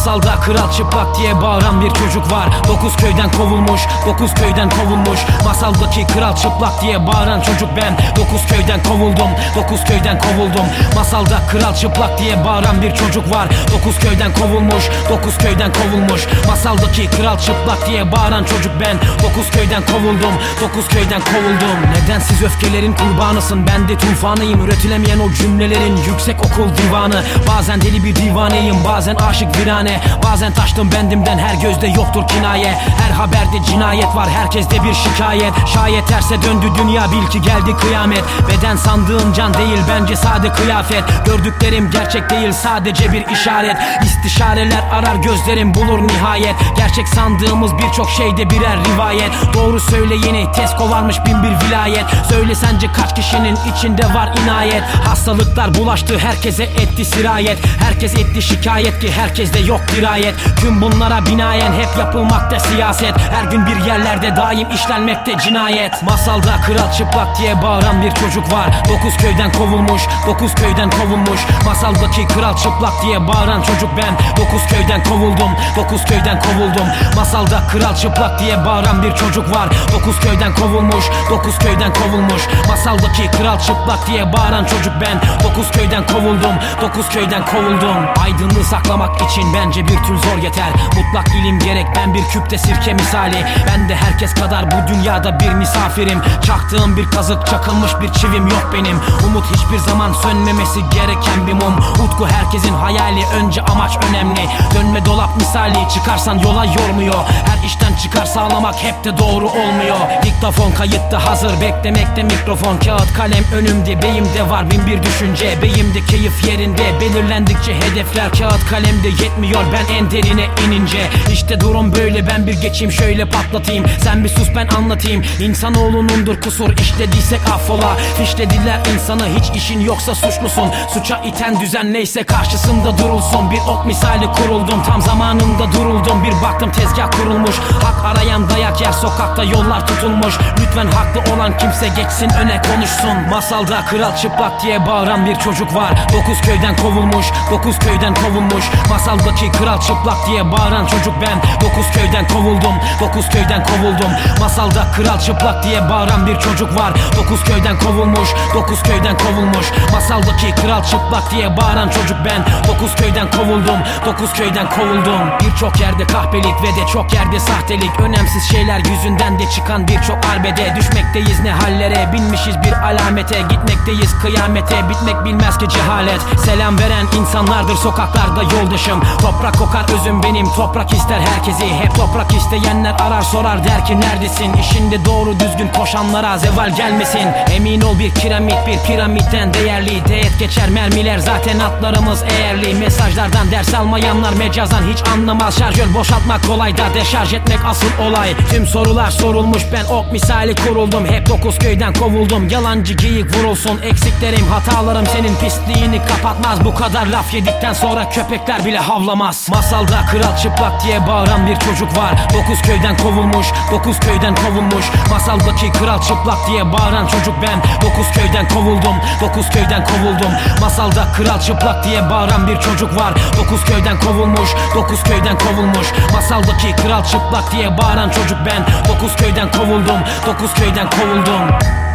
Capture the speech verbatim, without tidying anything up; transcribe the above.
Masalda kral çıplak diye bağıran bir çocuk var. Dokuz köyden kovulmuş, dokuz köyden kovulmuş. Masaldaki kral çıplak diye bağıran çocuk ben. Dokuz köyden kovuldum, dokuz köyden kovuldum. Masalda kral çıplak diye bağıran bir çocuk var. Dokuz köyden kovulmuş, dokuz köyden kovulmuş. Masaldaki kral çıplak diye bağıran çocuk ben. Dokuz köyden kovuldum, dokuz köyden kovuldum. Nedensiz öfkelerin kurbanısın, ben de tufanıyım. Üretilemeyen o cümlelerin yüksek okul divanı. Bazen deli bir divaneyim, bazen aşık virane. Bazen taştım bendimden, her gözde yoktur kinaye. Her haberde cinayet var, herkeste bir şikayet. Şayet terse döndü dünya, bil ki geldi kıyamet. Beden sandığın can değil, bence sade kıyafet. Gördüklerim gerçek değil, sadece bir işaret. İstişareler arar, gözlerim bulur nihayet. Gerçek sandığımız birçok şeyde birer rivayet. Doğru söyle, yeni tez kovarmış bin bir vilayet. Söyle sence kaç kişinin içinde var inayet? Hastalıklar bulaştı, herkese etti sirayet. Herkes etti şikayet ki herkeste yok dirayet. Tüm bunlara binaen hep yapılmakta siyaset. Her gün bir yerlerde daim işlenmekte cinayet. Masalda kral çıplak diye bağıran bir çocuk var. Dokuz köyden kovulmuş, dokuz köyden kovulmuş. Masaldaki kral çıplak diye bağıran çocuk ben. Dokuz köyden kovuldum, dokuz köyden kovuldum. Masalda kral çıplak diye bağıran bir çocuk var. Dokuz köyden kovulmuş, dokuz köyden kovulmuş. Masaldaki kral çıplak diye bağıran çocuk ben. Dokuz köyden kovuldum, dokuz köyden kovuldum. Aydınlığı saklamak için bence bir tür zor yeter. Mutlak ilim gerek, ben bir küpte sirke misali. Ben de herkes kadar bu dünyada bir misafirim. Çaktığım bir kazık, çakılmış bir çivim yok benim. Umut hiçbir zaman sönmemesi gereken bir mum. Utku herkesin hayali, önce amaç önemli. Dönme dolap misali, çıkarsan yola yormuyor. Her işten çıkar sağlamak hep de doğru olmuyor. Diktafon kayıtta hazır, beklemekte mikrofon. Kağıt kalem önümde, beyimde var bin bir düşünce. Beyimde keyif yerinde, belirlendikçe hedefler. Kağıt kalemde yetmiyor, ben en derine inince. İşte durum böyle, ben bir geçeyim şöyle patlatayım. Sen bir sus, ben anlatayım. İnsanoğlunundur kusur, işlediysek affola. Fişlediler insanı, hiç işin yoksa suçlusun. Suça iten düzen neyse karşısında durulsun. Bir ok misali kuruldum, tam zamanında duruldum. Bir baktım tezgah kurulmuş, hak arayan dayak yer, sokakta yollar tutulmuş. Lütfen haklı olan kimse geçsin öne konuşsun. Masalda kral çıplak diye bağıran bir çocuk var. Dokuz köyden kovulmuş, dokuz köyden kovulmuş. Masaldaki kral çıplak diye bağıran çocuk ben. Dokuz köyden kovuldum, dokuz köyden kovuldum. Masalda kral çıplak diye bağıran bir çocuk var. Dokuz köyden kovulmuş, dokuz köyden kovulmuş. Masaldaki kral çıplak diye bağıran çocuk ben. Dokuz köyden kovuldum, dokuz köyden kovuldum. Birçok yerde kahpelik ve de çok yerde sahtelik. Önemsiz şeyler yüzünden de çıkan birçok arbede. Düşmekteyiz ne hallere, binmişiz bir alamete. Gitmekteyiz kıyamete, bitmek bilmez ki cehalet. Selam veren insanlardır sokaklarda yoldaşım. Toprak kokar özüm benim, toprak ister herkesi. Hep toprak isteyenler arar sorar, der ki neredesin? İşinde doğru düzgün koşanlara zeval gelmesin. Emin ol bir kiramit bir piramitten değerli. Teğet geçer mermiler, zaten atlarımız eğerli. Mesajlardan ders almayanlar mecazdan hiç anlamaz. Şarjör boşaltmak kolay da deşarj etmek asıl olay. Tüm sorular sorulmuş, ben ok misali kuruldum. Hep dokuz köyden kovuldum, yalancı geyik vurulsun. Eksiklerim hatalarım senin pisliğini kapatmaz. Bu kadar laf yedikten sonra köpekler bile havlamaz. Masalda kral çıplak diye bağıran bir çocuk var. Dokuz köyden kovulmuş, dokuz köyden kovulmuş. Masaldaki kral çıplak diye bağıran çocuk ben. Dokuz köyden kovuldum, dokuz köyden kovuldum. Masalda kral çıplak diye bağıran bir çocuk var. Dokuz köyden kovulmuş, dokuz köyden kovulmuş. Masaldaki kral çıplak diye bağıran çocuk ben. Dokuz köyden kovuldum, dokuz köyden kovuldum.